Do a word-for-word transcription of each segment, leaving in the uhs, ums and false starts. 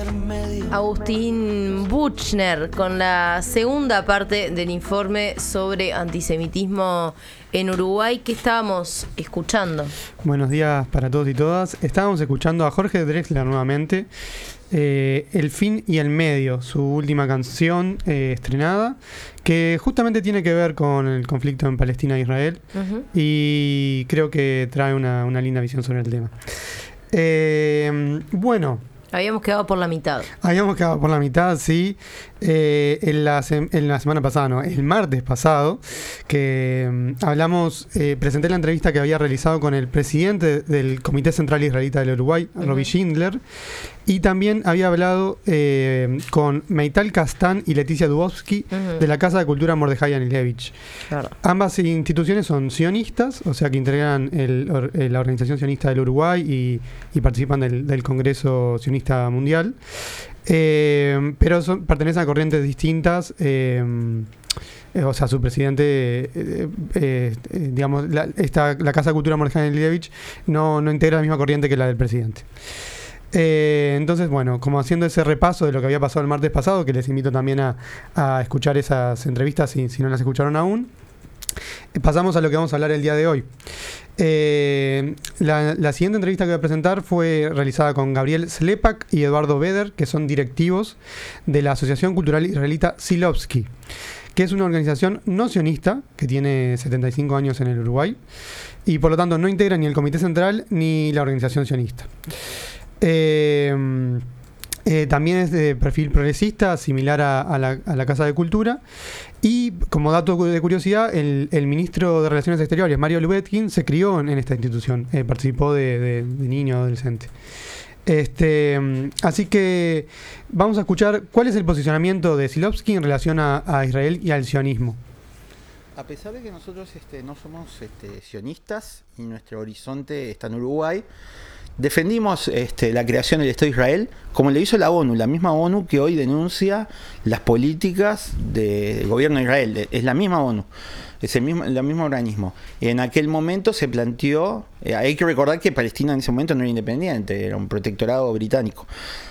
Agustín Buchner con la segunda parte del informe sobre antisemitismo en Uruguay que estábamos escuchando. Buenos días para todos y todas. Estábamos escuchando a Jorge Drexler nuevamente. Eh, El fin y el medio, su última canción eh, estrenada, que justamente tiene que ver con el conflicto en Palestina e Israel, uh-huh. y creo que trae una, una linda visión sobre el tema. Eh, bueno. Habíamos quedado por la mitad. Habíamos quedado por la mitad, sí. Eh, en, la se- en la semana pasada, no, el martes pasado, que um, hablamos, eh, presenté la entrevista que había realizado con el presidente del Comité Central Israelita del Uruguay, uh-huh. Roby Schindler, y también había hablado eh, con Meital Castán y Leticia Dubovsky, uh-huh. de la Casa de Cultura Mordejai Anilevich. Claro. Ambas instituciones son sionistas, o sea que integran el, or, la Organización Sionista del Uruguay y, y participan del, del Congreso Sionista Mundial. Eh, pero son, pertenecen a corrientes distintas. Eh, eh, o sea, su presidente, eh, eh, eh, digamos, la, esta, la Casa de Cultura Mordejai Anilevich no, no integra la misma corriente que la del presidente. Eh, entonces, bueno, como haciendo ese repaso de lo que había pasado el martes pasado, que les invito también a, a escuchar esas entrevistas si, si no las escucharon aún, eh, pasamos a lo que vamos a hablar el día de hoy. Eh, la, la siguiente entrevista que voy a presentar fue realizada con Gabriel Slepak y Eduardo Beder, que son directivos de la Asociación Cultural Israelita Silovsky, que es una organización no sionista que tiene setenta y cinco años en el Uruguay y por lo tanto no integra ni el Comité Central ni la organización sionista. Eh, eh, también es de perfil progresista, similar a, a, la, a la Casa de Cultura. Y como dato de curiosidad, el, el ministro de Relaciones Exteriores, Mario Lubetkin, se crió en, en esta institución, eh, participó de, de, de niño, adolescente. Este, así que vamos a escuchar cuál es el posicionamiento de Silovsky en relación a, a Israel y al sionismo. A pesar de que nosotros este, no somos este, sionistas y nuestro horizonte está en Uruguay, defendimos este, la creación del Estado de Israel, como le hizo la ONU, la misma ONU que hoy denuncia las políticas del gobierno de Israel. Es la misma ONU, es el mismo, el mismo organismo. En aquel momento se planteó, eh, hay que recordar que Palestina en ese momento no era independiente, era un protectorado británico.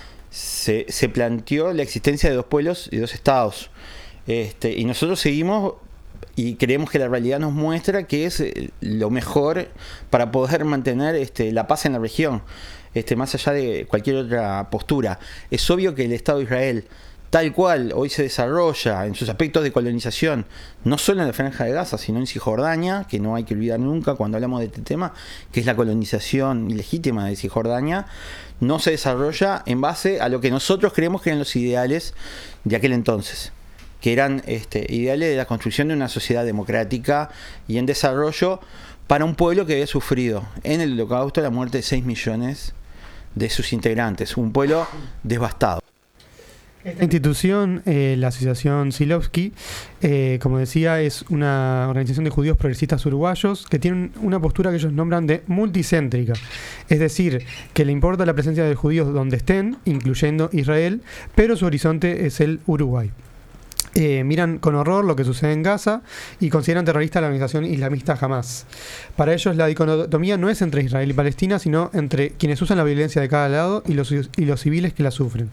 Se, se planteó la existencia de dos pueblos y dos estados. Este, y nosotros seguimos y creemos que la realidad nos muestra que es lo mejor para poder mantener este, la paz en la región, este, más allá de cualquier otra postura. Es obvio que el Estado de Israel, tal cual hoy se desarrolla en sus aspectos de colonización, no solo en la Franja de Gaza, sino en Cisjordania, que no hay que olvidar nunca cuando hablamos de este tema, que es la colonización ilegítima de Cisjordania, no se desarrolla en base a lo que nosotros creemos que eran los ideales de aquel entonces, que eran este, ideales de la construcción de una sociedad democrática y en desarrollo para un pueblo que había sufrido en el Holocausto la muerte de seis millones de sus integrantes, un pueblo devastado. Esta institución, eh, la Asociación Silovsky, eh, como decía, es una organización de judíos progresistas uruguayos que tienen una postura que ellos nombran de multicéntrica, es decir, que le importa la presencia de judíos donde estén, incluyendo Israel, pero su horizonte es el Uruguay. Eh, miran con horror lo que sucede en Gaza y consideran terrorista a la organización islamista Hamas. Para ellos la dicotomía no es entre Israel y Palestina, sino entre quienes usan la violencia de cada lado y los, y los civiles que la sufren.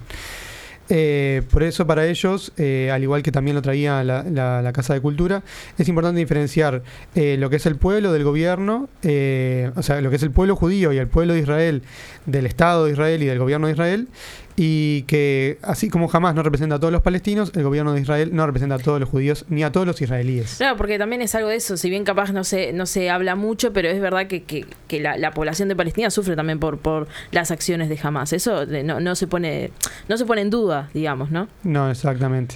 Eh, por eso para ellos, eh, al igual que también lo traía la, la, la Casa de Cultura, es importante diferenciar eh, lo que es el pueblo del gobierno, eh, o sea, lo que es el pueblo judío y el pueblo de Israel, del Estado de Israel y del gobierno de Israel, y que así como Hamas no representa a todos los palestinos, el gobierno de Israel no representa a todos los judíos ni a todos los israelíes. Claro, porque también es algo de eso, si bien capaz no se, no se habla mucho, pero es verdad que, que, que la, la población de Palestina sufre también por, por las acciones de Hamas. Eso no, no se pone, no se pone en duda, digamos, ¿no? No, exactamente.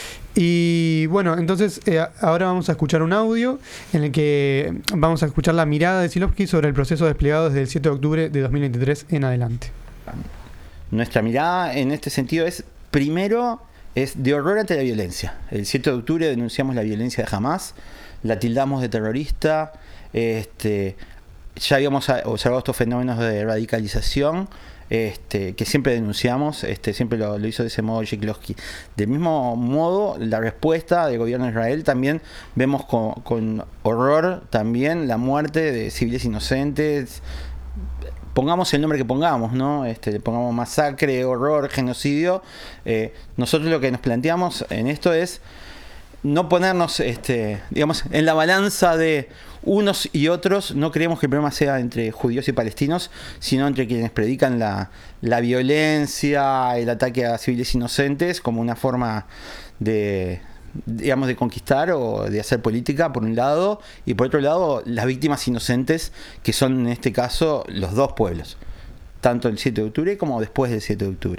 Y bueno, entonces eh, ahora vamos a escuchar un audio en el que vamos a escuchar la mirada de Silovsky sobre el proceso desplegado desde el siete de octubre de dos mil veintitrés en adelante. Nuestra mirada en este sentido es, primero, es de horror ante la violencia. El siete de octubre denunciamos la violencia de Hamas, la tildamos de terrorista, este, ya habíamos observado estos fenómenos de radicalización, Este, que siempre denunciamos, este, siempre lo, lo hizo de ese modo Yeklovsky. Del mismo modo, la respuesta del gobierno de Israel también vemos con, con horror también la muerte de civiles inocentes, pongamos el nombre que pongamos, ¿no? Este, le pongamos masacre, horror, genocidio. Eh, nosotros lo que nos planteamos en esto es no ponernos, este, digamos, en la balanza de unos y otros. No creemos que el problema sea entre judíos y palestinos, sino entre quienes predican la, la violencia, el ataque a civiles inocentes como una forma de, digamos, de conquistar o de hacer política, por un lado, y por otro lado, las víctimas inocentes, que son en este caso los dos pueblos, tanto el siete de octubre como después del siete de octubre.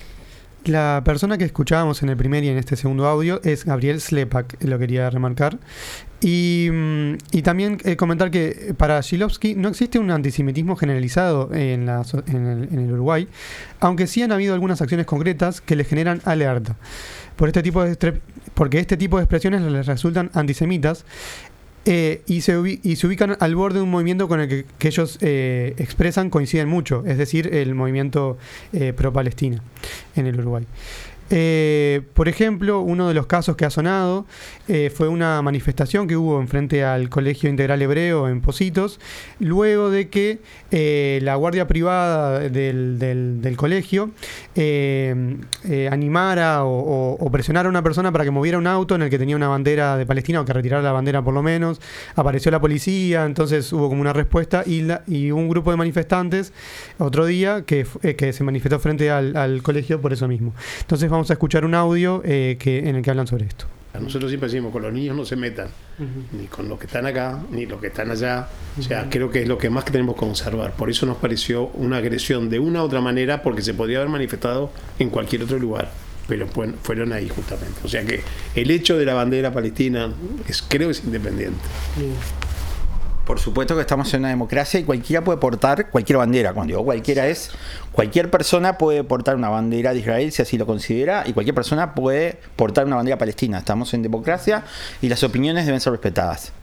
La persona que escuchábamos en el primer y en este segundo audio es Gabriel Slepak, lo quería remarcar. Y, y también eh, comentar que para Shklovsky no existe un antisemitismo generalizado en, la, en, el, en el Uruguay, aunque sí han habido algunas acciones concretas que le generan alerta. Por este tipo de, porque este tipo de expresiones les resultan antisemitas. Eh, y, se ubi- y se ubican al borde de un movimiento con el que, que ellos eh, expresan, coinciden mucho, es decir, el movimiento eh, pro-Palestina en el Uruguay. Eh, por ejemplo, uno de los casos que ha sonado eh, fue una manifestación que hubo enfrente al Colegio Integral Hebreo en Pocitos, luego de que eh, la guardia privada del, del, del colegio eh, eh, animara o, o, o presionara a una persona para que moviera un auto en el que tenía una bandera de Palestina, o que retirara la bandera por lo menos. Apareció la policía, entonces hubo como una respuesta, y, la, y un grupo de manifestantes otro día que, eh, que se manifestó frente al, al colegio por eso mismo. Entonces vamos a escuchar un audio eh, que, en el que hablan sobre esto. Nosotros siempre decimos, con los niños no se metan, uh-huh. ni con los que están acá, ni los que están allá. Uh-huh. O sea, creo que es lo que más que tenemos que conservar. Por eso nos pareció una agresión de una u otra manera, porque se podía haber manifestado en cualquier otro lugar, pero fueron ahí justamente. O sea que el hecho de la bandera palestina es, creo que es independiente. Uh-huh. Por supuesto que estamos en una democracia y cualquiera puede portar cualquier bandera. Cuando digo cualquiera es, cualquier persona puede portar una bandera de Israel si así lo considera, y cualquier persona puede portar una bandera palestina. Estamos en democracia y las opiniones deben ser respetadas.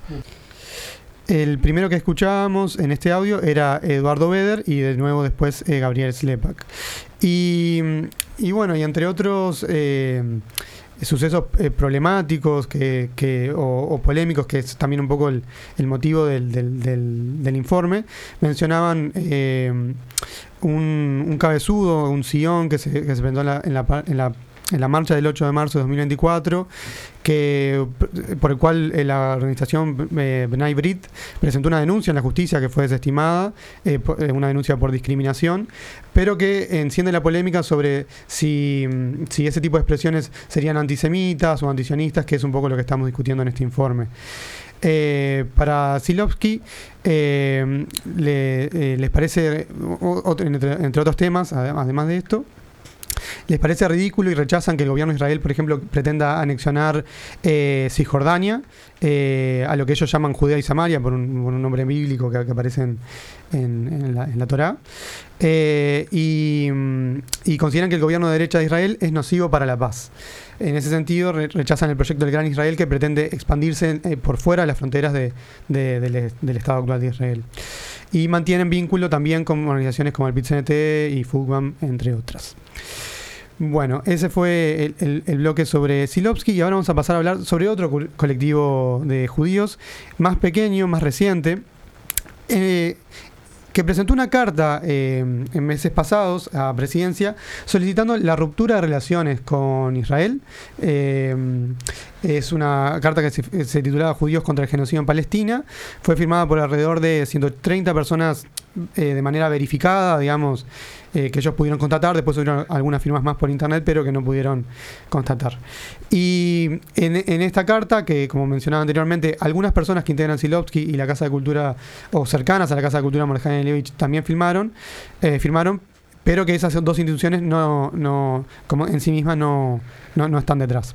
El primero que escuchábamos en este audio era Eduardo Beder y de nuevo después eh, Gabriel Slepak. Y, y bueno, y entre otros eh, sucesos eh, problemáticos que, que, o, o polémicos, que es también un poco el, el motivo del, del, del, del informe, mencionaban eh, un, un cabezudo, un sillón que se, que se presentó en la, en la, en la en la marcha del ocho de marzo de dos mil veinticuatro, que, por el cual eh, la organización eh, B'nai B'rith presentó una denuncia en la justicia que fue desestimada, eh, por, eh, una denuncia por discriminación, pero que enciende la polémica sobre si, si ese tipo de expresiones serían antisemitas o antisionistas, que es un poco lo que estamos discutiendo en este informe. Eh, para Shklovsky eh, le, eh, les parece, otro, entre, entre otros temas, además de esto, les parece ridículo y rechazan que el gobierno de Israel, por ejemplo, pretenda anexionar eh, Cisjordania, eh, a lo que ellos llaman Judea y Samaria, por un, por un nombre bíblico que, que aparece en, en, en, la, en la Torá, eh, y, y consideran que el gobierno de derecha de Israel es nocivo para la paz. En ese sentido, re rechazan el proyecto del Gran Israel, que pretende expandirse eh, por fuera de las fronteras de, de, de, de, del Estado actual de Israel. Y mantienen vínculo también con organizaciones como el P I T C N T y FUCBAM, entre otras. Bueno, ese fue el, el, el bloque sobre Shklovsky, y ahora vamos a pasar a hablar sobre otro co colectivo de judíos, más pequeño, más reciente, eh, que presentó una carta eh, en meses pasados a Presidencia solicitando la ruptura de relaciones con Israel. Eh, es una carta que se, se titulaba Judíos contra el genocidio en Palestina. Fue firmada por alrededor de ciento treinta personas eh, de manera verificada, digamos, eh, que ellos pudieron constatar. Después hubieron algunas firmas más por internet, pero que no pudieron constatar. Y en, en esta carta, que como mencionaba anteriormente, algunas personas que integran Shklovsky y la Casa de Cultura, o cercanas a la Casa de Cultura Mordejai Leibovich, también firmaron, eh, firmaron, pero que esas dos instituciones no, no, como en sí mismas no, no, no están detrás.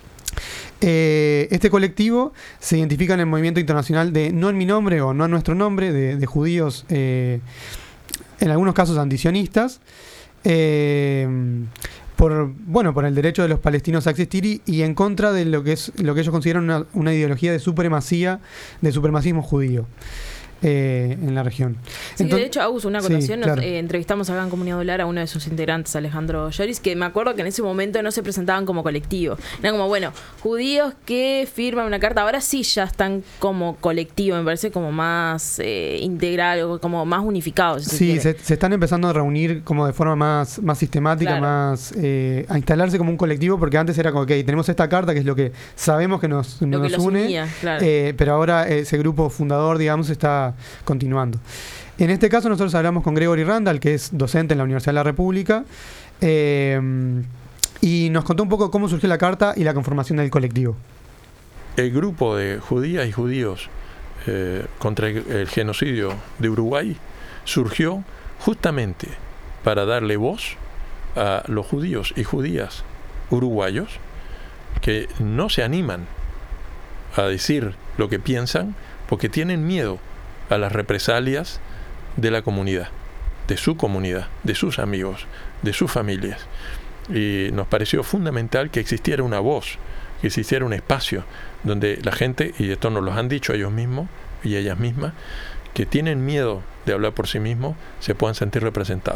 Eh, este colectivo se identifica en el movimiento internacional de No en mi nombre o No en nuestro nombre, de, de judíos, eh, en algunos casos antisionistas, eh, por, bueno, por el derecho de los palestinos a existir y, y en contra de lo que es lo que ellos consideran una, una ideología de supremacía, de supremacismo judío. eh, en la región. Sí, Entonces, de hecho, Agus, una acotación, sí, claro. nos, eh, entrevistamos acá en Comunidad Dólar a uno de sus integrantes, Alejandro Lloris, que me acuerdo que en ese momento no se presentaban como colectivo. Era como, bueno, judíos que firman una carta, ahora sí ya están como colectivo, me parece como más eh, integral, o como más unificados. Si sí, se, se, se están empezando a reunir como de forma más, más sistemática, Claro. más eh, a instalarse como un colectivo, porque antes era como, ok, tenemos esta carta que es lo que sabemos que nos, Lo nos que los une, unía, claro. eh, pero ahora ese grupo fundador, digamos, está continuando. En este caso nosotros hablamos con Gregory Randall, que es docente en la Universidad de la República, eh, y nos contó un poco cómo surgió la carta y la conformación del colectivo. El grupo de judías y judíos eh, contra el, el genocidio de Uruguay surgió justamente para darle voz a los judíos y judías uruguayos que no se animan a decir lo que piensan porque tienen miedo a las represalias de la comunidad, de su comunidad, de sus amigos, de sus familias. Y nos pareció fundamental que existiera una voz, que existiera un espacio donde la gente, y esto nos lo han dicho ellos mismos y ellas mismas, que tienen miedo de hablar por sí mismos, se puedan sentir representados.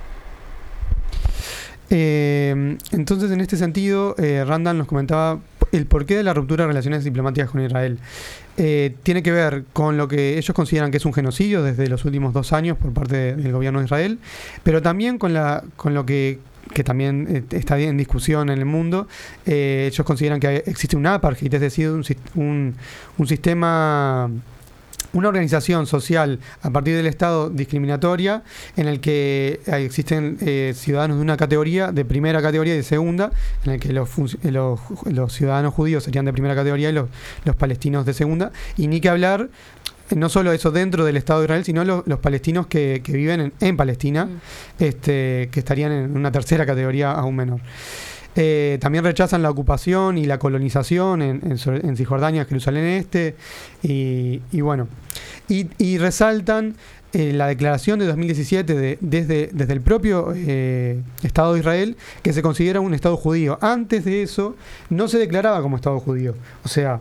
Eh, entonces, en este sentido, eh, Randall nos comentaba el porqué de la ruptura de relaciones diplomáticas con Israel. Eh, tiene que ver con lo que ellos consideran que es un genocidio desde los últimos dos años por parte de, del gobierno de Israel, pero también con, la, con lo que, que también eh, está en discusión en el mundo. Eh, ellos consideran que existe un apartheid, es decir, un, un, un sistema... una organización social a partir del Estado discriminatoria en el que existen eh, ciudadanos de una categoría, de primera categoría y de segunda, en el que los, los, los ciudadanos judíos serían de primera categoría y los, los palestinos de segunda, y ni que hablar, no solo eso dentro del Estado de Israel, sino los, los palestinos que, que viven en, en Palestina, mm. este, que estarían en una tercera categoría aún menor. Eh, también rechazan la ocupación y la colonización en, en, en Cisjordania, Jerusalén Este, y, y bueno, y, y resaltan eh, la declaración de dos mil diecisiete de, desde, desde el propio eh, Estado de Israel, que se considera un Estado judío. Antes de eso no se declaraba como Estado judío, o sea,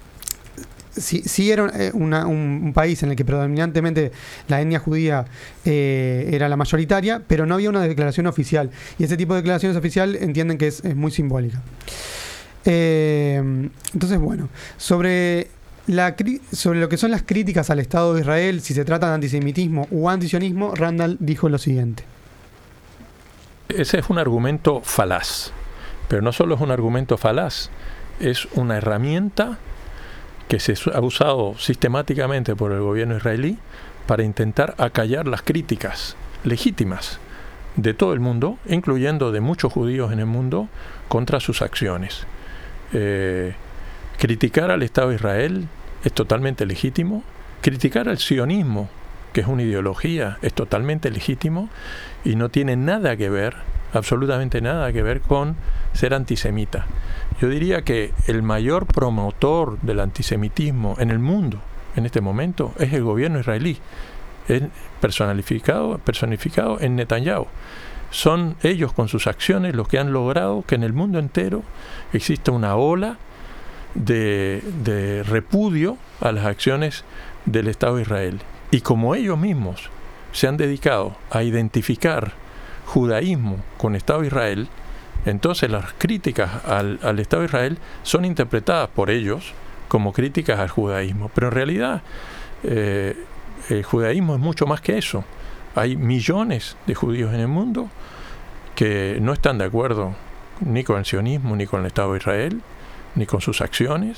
sí, sí era una, un, un país en el que predominantemente la etnia judía eh, era la mayoritaria, pero no había una declaración oficial. Y ese tipo de declaraciones oficial entienden que es, es muy simbólica. Eh, entonces, bueno, sobre, la, sobre lo que son las críticas al Estado de Israel, si se trata de antisemitismo o antisionismo, Randall dijo lo siguiente. Ese es un argumento falaz, pero no solo es un argumento falaz, es una herramienta que se ha usado sistemáticamente por el gobierno israelí para intentar acallar las críticas legítimas de todo el mundo, incluyendo de muchos judíos en el mundo, contra sus acciones. Eh, criticar al Estado de Israel es totalmente legítimo, criticar al sionismo, que es una ideología, es totalmente legítimo y no tiene nada que ver, absolutamente nada que ver con ser antisemita. Yo diría que el mayor promotor del antisemitismo en el mundo en este momento es el gobierno israelí, es personificado, personificado en Netanyahu. Son ellos con sus acciones los que han logrado que en el mundo entero exista una ola de, de repudio a las acciones del Estado de Israel. Y como ellos mismos se han dedicado a identificar judaísmo con Estado de Israel, entonces las críticas al, al Estado de Israel son interpretadas por ellos como críticas al judaísmo. Pero en realidad eh, el judaísmo es mucho más que eso. Hay millones de judíos en el mundo que no están de acuerdo ni con el sionismo, ni con el Estado de Israel, ni con sus acciones.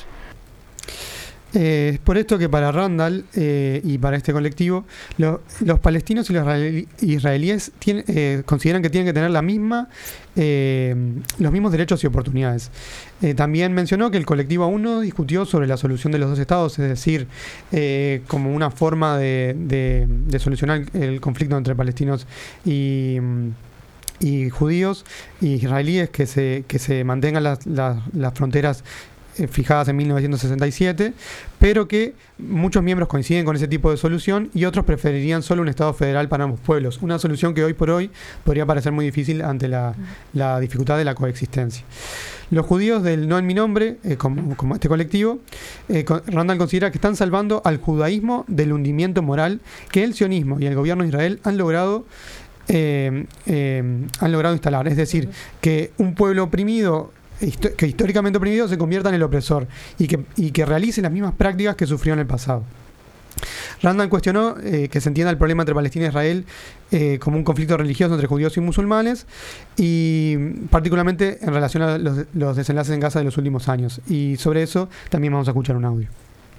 Eh, es por esto que para Randall eh, y para este colectivo, lo, los palestinos y los israelíes tienen, eh, consideran que tienen que tener la misma, eh, los mismos derechos y oportunidades. Eh, también mencionó que el colectivo aún no discutió sobre la solución de los dos estados, es decir, eh, como una forma de, de, de solucionar el conflicto entre palestinos y, y judíos y israelíes, que se, que se mantengan las, las, las fronteras eh, fijadas en mil novecientos sesenta y siete, pero que muchos miembros coinciden con ese tipo de solución y otros preferirían solo un Estado federal para ambos pueblos, una solución que hoy por hoy podría parecer muy difícil ante la, la dificultad de la coexistencia. Los judíos del No en mi nombre, eh, como, como este colectivo, eh, Randall considera que están salvando al judaísmo del hundimiento moral que el sionismo y el gobierno de Israel han logrado eh, eh, han logrado instalar. Es decir, que un pueblo oprimido, que históricamente oprimido, se convierta en el opresor y que, y que realice las mismas prácticas que sufrió en el pasado. Randall cuestionó eh, que se entienda el problema entre Palestina e Israel eh, como un conflicto religioso entre judíos y musulmanes, y particularmente en relación a los, los desenlaces en Gaza de los últimos años. Y sobre eso también vamos a escuchar un audio.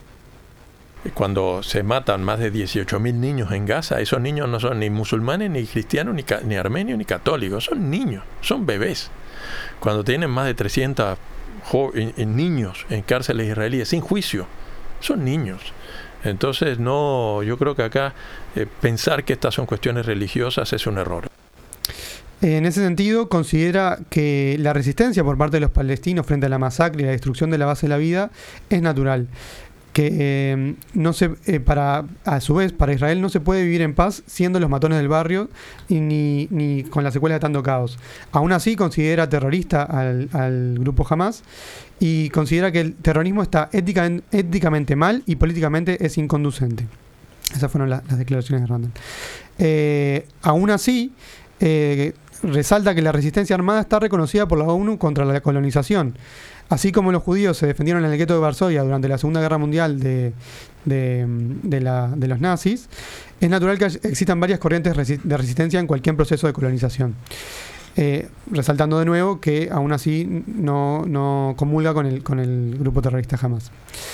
Cuando se matan más de dieciocho mil niños en Gaza, esos niños no son ni musulmanes, ni cristianos, ni, ni armenios, ni católicos, son niños, son bebés. Cuando tienen más de trescientos niños en cárceles israelíes sin juicio, son niños. Entonces, no, yo creo que acá eh, pensar que estas son cuestiones religiosas es un error. En ese sentido, considera que la resistencia por parte de los palestinos frente a la masacre y la destrucción de la base de la vida es natural. Que eh, no se, eh, para, a su vez, para Israel no se puede vivir en paz siendo los matones del barrio y ni, ni con la secuela de tanto caos. Aún así, considera terrorista al, al grupo Hamas y considera que el terrorismo está ética, éticamente mal y políticamente es inconducente. Esas fueron la, las declaraciones de Randall. Eh, aún así, eh, resalta que la resistencia armada está reconocida por la ONU contra la colonización. Así como los judíos se defendieron en el gueto de Varsovia durante la Segunda Guerra Mundial de, de, de, la, de los nazis, es natural que existan varias corrientes de resistencia en cualquier proceso de colonización. Eh, resaltando de nuevo que aún así no, no comulga con el, con el grupo terrorista Hamas.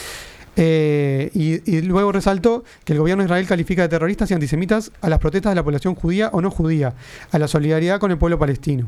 Eh, y, y luego resaltó que el gobierno de Israel califica de terroristas y antisemitas a las protestas de la población judía o no judía, a la solidaridad con el pueblo palestino.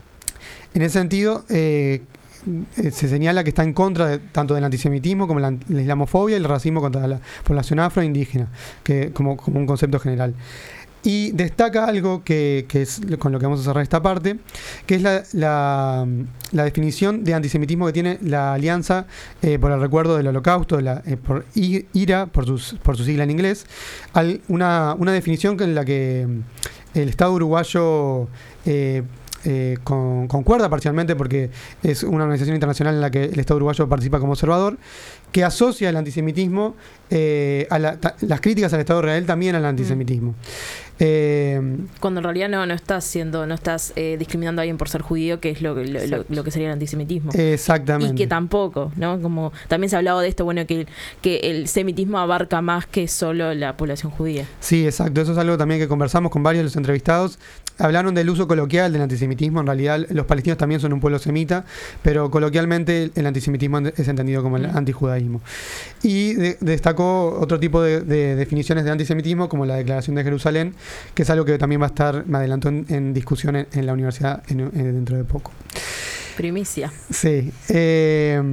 En ese sentido, eh, se señala que está en contra de, tanto del antisemitismo como la, la islamofobia y el racismo contra la población afro e indígena, que, como, como un concepto general. Y destaca algo que, que es con lo que vamos a cerrar esta parte, que es la, la, la definición de antisemitismo que tiene la Alianza eh, por el Recuerdo del Holocausto, la, eh, por I R A, por, sus, por su sigla en inglés, al, una, una definición en la que el Estado uruguayo eh, Eh, con, concuerda parcialmente, porque es una organización internacional en la que el Estado uruguayo participa como observador, que asocia el antisemitismo, eh, a la, ta, las críticas al Estado de Israel también al antisemitismo. Mm. Eh, Cuando en realidad no, no estás siendo, no estás eh, discriminando a alguien por ser judío, que es lo, lo, lo, lo que sería el antisemitismo. Exactamente. Y que tampoco, ¿no? Como también se ha hablado de esto, bueno, que, que el semitismo abarca más que solo la población judía. Sí, exacto. Eso es algo también que conversamos con varios de los entrevistados. Hablaron del uso coloquial del antisemitismo. En realidad, los palestinos también son un pueblo semita, pero coloquialmente el antisemitismo es entendido como el antijudaísmo. Y de, destacó otro tipo de, de definiciones de antisemitismo, como la Declaración de Jerusalén, que es algo que también va a estar, me adelanto, en, en discusión en, en la universidad en, en, dentro de poco. Primicia. Sí. Eh,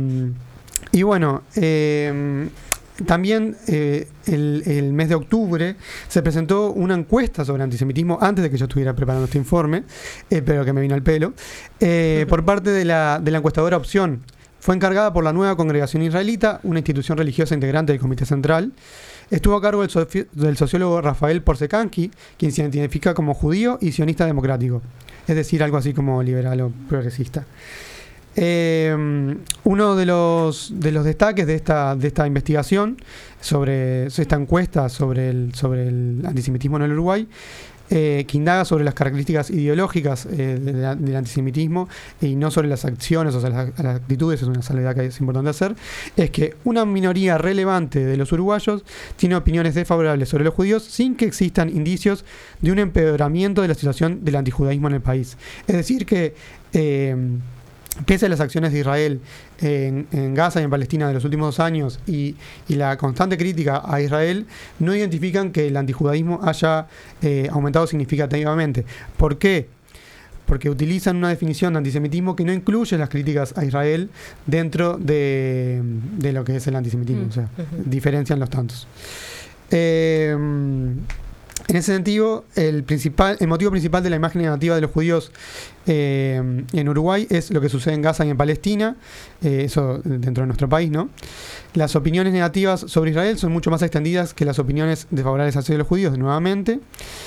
y bueno, eh, también eh, el, el mes de octubre se presentó una encuesta sobre antisemitismo antes de que yo estuviera preparando este informe, eh, pero que me vino al pelo, eh, por parte de la, de la encuestadora Opción. Fue encargada por la Nueva Congregación Israelita, una institución religiosa integrante del Comité Central. Estuvo a cargo del, soci del sociólogo Rafael Porsekansky, quien se identifica como judío y sionista democrático, es decir, algo así como liberal o progresista. Eh, uno de los, de los destaques de esta, de esta investigación, sobre esta encuesta sobre el, sobre el antisemitismo en el Uruguay, eh, que indaga sobre las características ideológicas eh, de la, del antisemitismo y no sobre las acciones o sea, las, las actitudes, es una salvedad que es importante hacer, es que una minoría relevante de los uruguayos tiene opiniones desfavorables sobre los judíos sin que existan indicios de un empeoramiento de la situación del antijudaísmo en el país. Es decir que eh, pese a las acciones de Israel en, en Gaza y en Palestina de los últimos dos años y, y la constante crítica a Israel, no identifican que el antijudaísmo haya eh, aumentado significativamente. ¿Por qué? Porque utilizan una definición de antisemitismo que no incluye las críticas a Israel dentro de, de lo que es el antisemitismo. Mm. O sea, uh-huh. diferencian los tantos. Eh, En ese sentido, el, principal, el motivo principal de la imagen negativa de los judíos eh, en Uruguay es lo que sucede en Gaza y en Palestina, eh, eso dentro de nuestro país, ¿no? Las opiniones negativas sobre Israel son mucho más extendidas que las opiniones desfavorables hacia los judíos, nuevamente.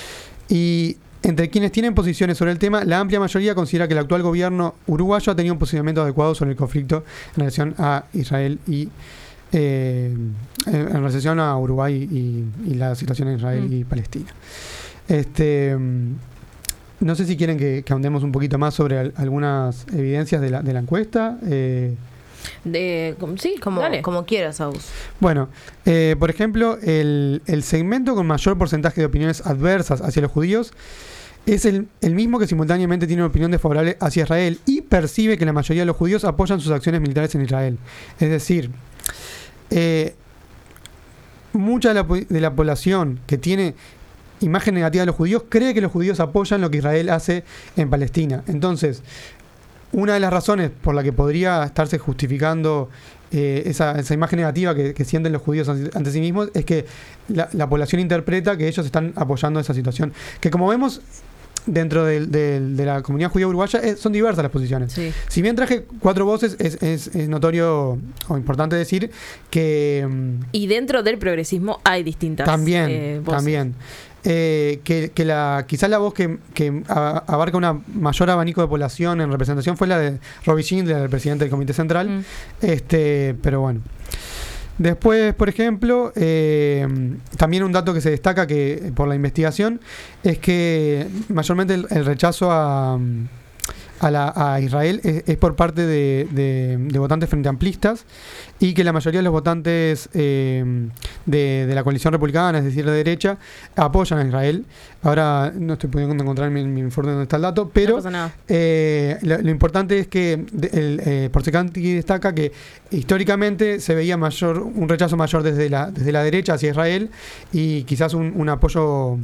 Y entre quienes tienen posiciones sobre el tema, la amplia mayoría considera que el actual gobierno uruguayo ha tenido un posicionamiento adecuado sobre el conflicto en relación a Israel y Eh, en relación a Uruguay y, y la situación en Israel mm. y Palestina. Este, no sé si quieren que, que ahondemos un poquito más sobre al, algunas evidencias de la, de la encuesta. Eh, de, sí, como, como quieras, Agus. Bueno, eh, por ejemplo, el, el segmento con mayor porcentaje de opiniones adversas hacia los judíos es el, el mismo que simultáneamente tiene una opinión desfavorable hacia Israel y percibe que la mayoría de los judíos apoyan sus acciones militares en Israel. Es decir, Eh, mucha de la, de la población que tiene imagen negativa de los judíos cree que los judíos apoyan lo que Israel hace en Palestina. Entonces, una de las razones por la que podría estarse justificando eh, esa, esa imagen negativa que, que sienten los judíos ante sí mismos es que la, la población interpreta que ellos están apoyando esa situación. Que como vemos, dentro de, de, de la comunidad judía uruguaya eh, son diversas las posiciones. Sí. Si bien traje cuatro voces, es, es, es notorio o importante decir que... Y dentro del progresismo hay distintas también, eh, voces. También. Eh, que, que la quizás la voz que, que abarca una mayor abanico de población en representación fue la de Roby Schindler, el presidente del Comité Central. Mm. Este, pero bueno. Después, por ejemplo, eh, también un dato que se destaca que por la investigación es que mayormente el, el rechazo a, a, la, a Israel es, es por parte de, de, de votantes frente amplistas y que la mayoría de los votantes eh, de, de la coalición republicana, es decir, de derecha, apoyan a Israel. Ahora no estoy pudiendo encontrar en mi, mi informe donde está el dato, pero no eh, lo, lo importante es que el eh, Porcecanti destaca que históricamente se veía mayor un rechazo mayor desde la, desde la derecha hacia Israel y quizás un, un apoyo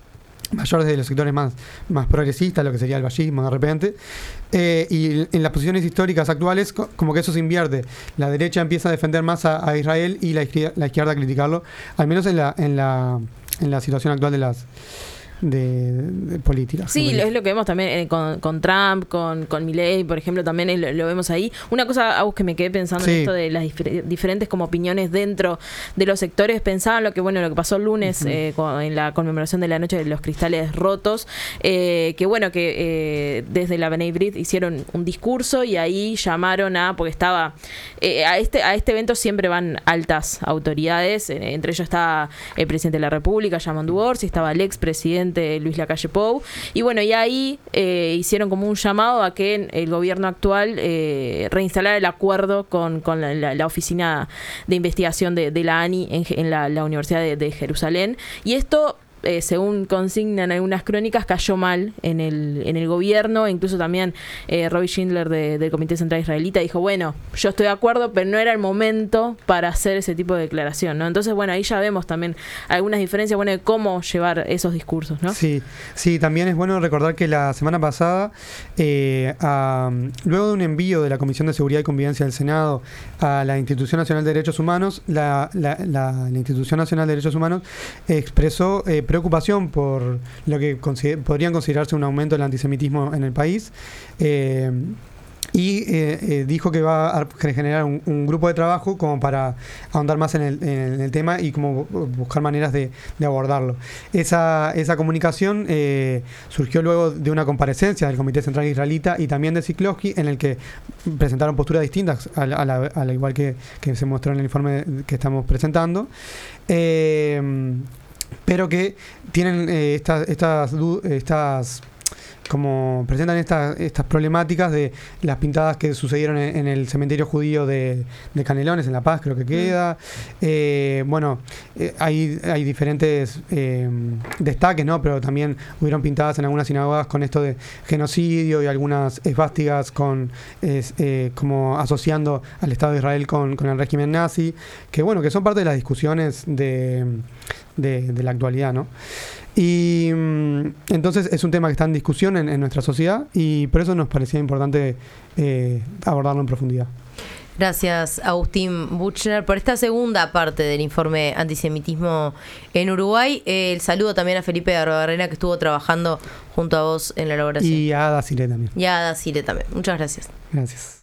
mayor desde los sectores más, más progresistas, lo que sería el vallismo de repente, eh, y en las posiciones históricas actuales como que eso se invierte, la derecha empieza a defender más a, a Israel y la izquierda, la izquierda a criticarlo, al menos en la, en la, en la situación actual de las de, de políticas. Sí, lo, es lo que vemos también eh, con, con Trump, con, con Milei, por ejemplo, también es, lo, lo vemos ahí. Una cosa, Agus, que me quedé pensando sí. en esto de las difer- diferentes como opiniones dentro de los sectores, pensaba en lo que bueno lo que pasó el lunes uh-huh. eh, con, en la conmemoración de la noche de los cristales rotos, eh, que bueno, que eh, desde la B'nai B'rith hicieron un discurso y ahí llamaron a, porque estaba, eh, a este a este evento siempre van altas autoridades, eh, entre ellos está el presidente de la República, Yamandu Orsi, estaba el expresidente Luis Lacalle Pou, y bueno, y ahí eh, hicieron como un llamado a que el gobierno actual eh, reinstalara el acuerdo con, con la, la, la oficina de investigación de, de la A N I en, en la, la Universidad de, de Jerusalén, y esto Eh, según consignan algunas crónicas, cayó mal en el en el gobierno. Incluso también eh, Roby Schindler de, del Comité Central Israelita dijo, bueno, yo estoy de acuerdo, pero no era el momento para hacer ese tipo de declaración, ¿no? Entonces, bueno, ahí ya vemos también algunas diferencias, bueno, de cómo llevar esos discursos, ¿no? Sí, sí, también es bueno recordar que la semana pasada, eh, a, luego de un envío de la Comisión de Seguridad y Convivencia del Senado a la Institución Nacional de Derechos Humanos, la, la, la, la Institución Nacional de Derechos Humanos expresó eh, preocupación por lo que consider- podrían considerarse un aumento del antisemitismo en el país eh, y eh, eh, dijo que va a generar un, un grupo de trabajo como para ahondar más en el, en el tema y como buscar maneras de, de abordarlo. Esa, esa comunicación eh, surgió luego de una comparecencia del Comité Central Israelita y también de Siklowski, en el que presentaron posturas distintas, al, a la, al igual que, que se mostró en el informe que estamos presentando. Eh, pero que tienen eh, estas, estas, estas como presentan estas estas problemáticas de las pintadas que sucedieron en, en el cementerio judío de, de Canelones, en La Paz, creo que queda. Eh, bueno, eh, hay, hay diferentes eh, destaques, ¿no? Pero también hubieron pintadas en algunas sinagogas con esto de genocidio y algunas esvásticas con es, eh, como asociando al Estado de Israel con, con el régimen nazi, que bueno, que son parte de las discusiones de, de, de la actualidad, ¿no? Y entonces es un tema que está en discusión en, en nuestra sociedad y por eso nos parecía importante eh, abordarlo en profundidad. Gracias, Agustín Buchner, por esta segunda parte del informe Antisemitismo en Uruguay. Eh, el saludo también a Felipe Barbarena, que estuvo trabajando junto a vos en la elaboración. Y a Ada Sile también. Y a Ada Sile también. Muchas gracias. Gracias.